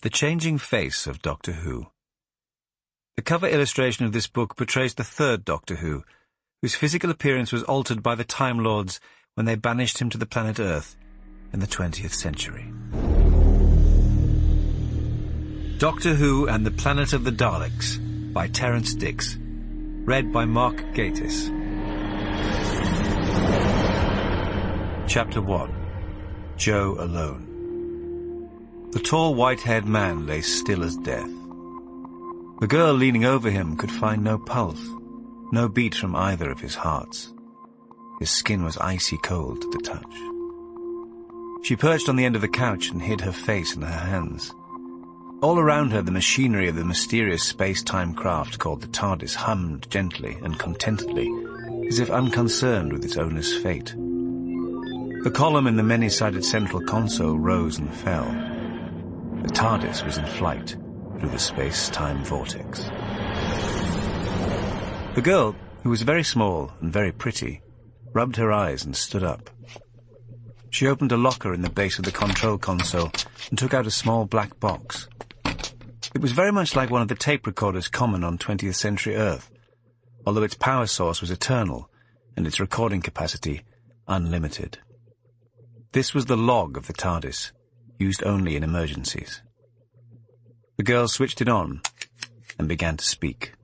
The Changing Face of Doctor Who. The cover illustration of this book portrays the third Doctor Who, whose physical appearance was altered by the Time Lords when they banished him to the planet Earth in the 20th century. Doctor Who and the Planet of the Daleks by Terrance Dicks. Read by Mark Gatiss. Chapter 1. Joe Alone. The tall white-haired man lay still as death. The girl leaning over him could find no pulse, no beat from either of his hearts. His skin was icy cold to the touch. She perched on the end of the couch and hid her face in her hands. All around her, the machinery of the mysterious space-time craft called the TARDIS hummed gently and contentedly, as if unconcerned with its owner's fate. The column in the many-sided central console rose and fell. The TARDIS was in flight through the space-time vortex. The girl, who was very small and very pretty, rubbed her eyes and stood up. She opened a locker in the base of the control console and took out a small black box. It was very much like one of the tape recorders common on 20th century Earth, although its power source was eternal and its recording capacity unlimited. This was the log of the TARDIS, used only in emergencies. The girl switched it on and began to speak.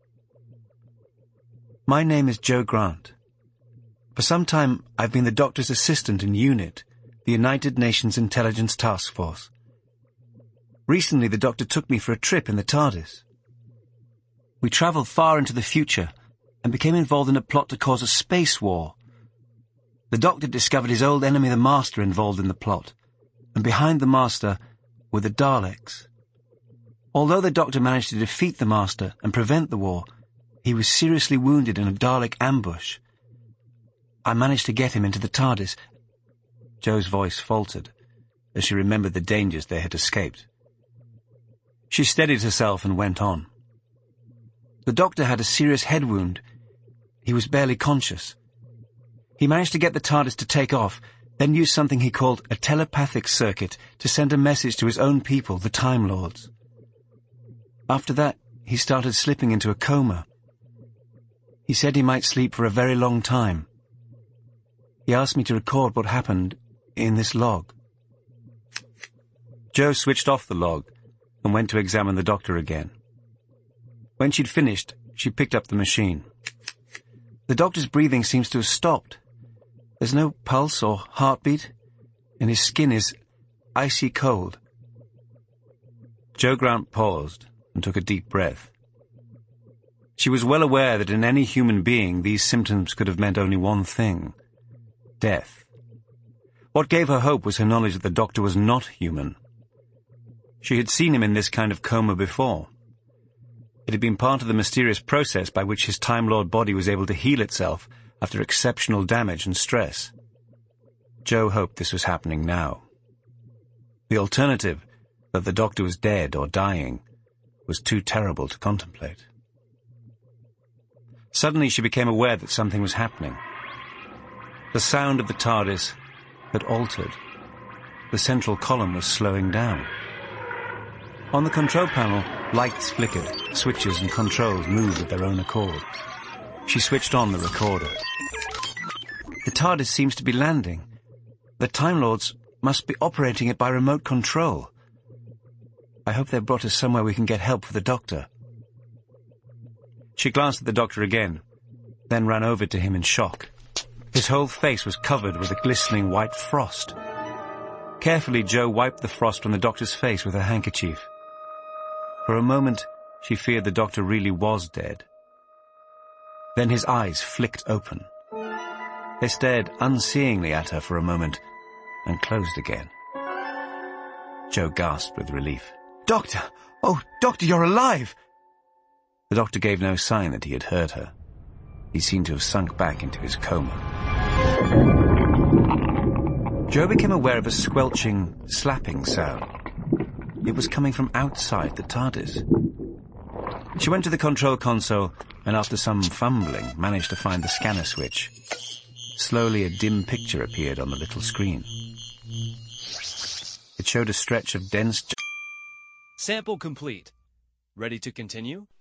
My name is Jo Grant. For some time, I've been the Doctor's assistant in UNIT, the United Nations Intelligence Task Force. Recently, the Doctor took me for a trip in the TARDIS. We travelled far into the future and became involved in a plot to cause a space war. The Doctor discovered his old enemy, the Master, involved in the plot, and behind the Master were the Daleks. Although the Doctor managed to defeat the Master and prevent the war, he was seriously wounded in a Dalek ambush. I managed to get him into the TARDIS. Jo's voice faltered as she remembered the dangers they had escaped. She steadied herself and went on. The Doctor had a serious head wound. He was barely conscious. He managed to get the TARDIS to take off, then used something he called a telepathic circuit to send a message to his own people, the Time Lords. After that, he started slipping into a coma. He said he might sleep for a very long time. He asked me to record what happened in this log. Jo switched off the log and went to examine the Doctor again. When she'd finished, she picked up the machine. The Doctor's breathing seems to have stopped. There's no pulse or heartbeat, and his skin is icy cold. Jo Grant paused and took a deep breath. She was well aware that in any human being these symptoms could have meant only one thing: death. What gave her hope was her knowledge that the Doctor was not human. She had seen him in this kind of coma before. It had been part of the mysterious process by which his Time Lord body was able to heal itself after exceptional damage and stress. Jo hoped this was happening now. The alternative, that the Doctor was dead or dying, was too terrible to contemplate. Suddenly she became aware that something was happening. The sound of the TARDIS had altered. The central column was slowing down. On the control panel, lights flickered, switches and controls moved of their own accord. She switched on the recorder. The TARDIS seems to be landing. The Time Lords must be operating it by remote control. I hope they've brought us somewhere we can get help for the Doctor. She glanced at the Doctor again, then ran over to him in shock. His whole face was covered with a glistening white frost. Carefully, Jo wiped the frost from the Doctor's face with her handkerchief. For a moment, she feared the Doctor really was dead. Then his eyes flicked open. They stared unseeingly at her for a moment and closed again. Jo gasped with relief. Doctor! Oh, Doctor, you're alive! The Doctor gave no sign that he had heard her. He seemed to have sunk back into his coma. Jo became aware of a squelching, slapping sound. It was coming from outside the TARDIS. She went to the control console and after some fumbling managed to find the scanner switch. Slowly a dim picture appeared on the little screen. It showed a stretch of dense Sample complete. Ready to continue?